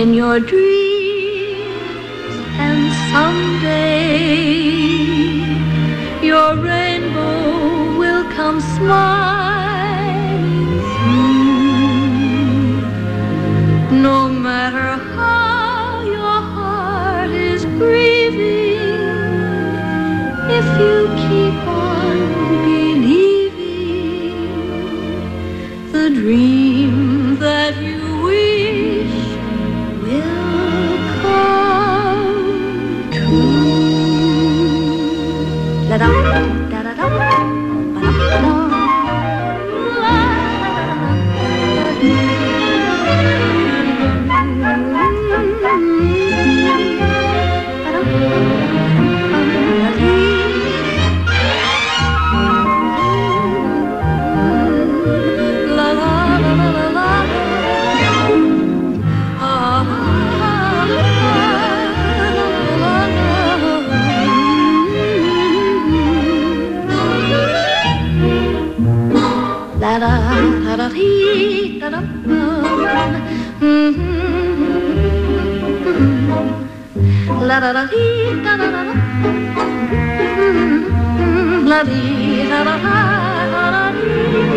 in your dreams, and someday your rainbow will come smiling through. No matter how your heart is grieving, if you keep on believing, the dream that you wish will come true. La da da da da, ba da da da. La da da da dee da da la da da dee da da da la dee da da da dee.